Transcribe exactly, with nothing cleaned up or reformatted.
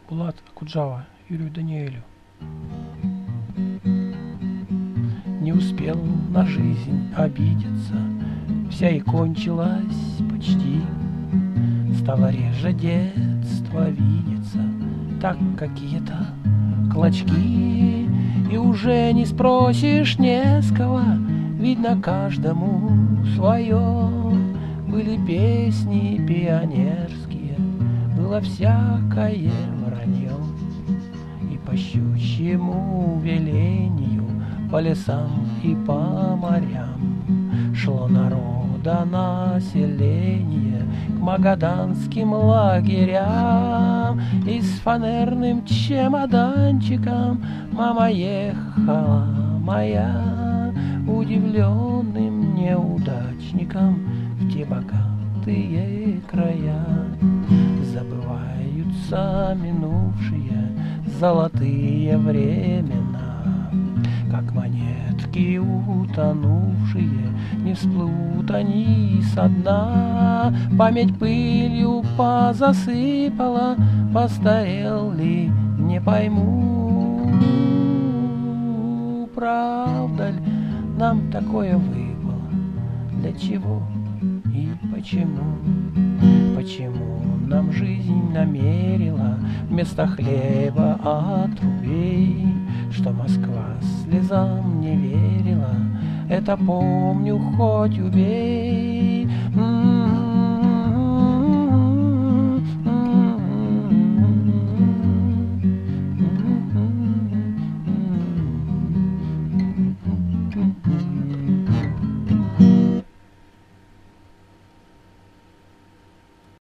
Булат Акуджава Юрию Даниэлю. Не успел на жизнь обидеться, вся и кончилась почти. Стало реже детства видеться, так какие-то клочки. И уже не спросишь не с кого, видно каждому свое. Были песни пионерские, было всякое вранье. И по щучьему велению по лесам и по морям шло народа население к магаданским лагерям. И с фанерным чемоданчиком мама ехала моя, удивленным неудачником в те богатые края. Забываются минувшие золотые времена, как монетки утонувшие, не всплывут они со дна. Память пылью позасыпала, постарел ли, не пойму. Правда ли нам такое выпало? Для чего и почему? Почему нам жизнь намерила вместо хлеба отрубей? Что Москва слезам не верила, это помню, хоть убей.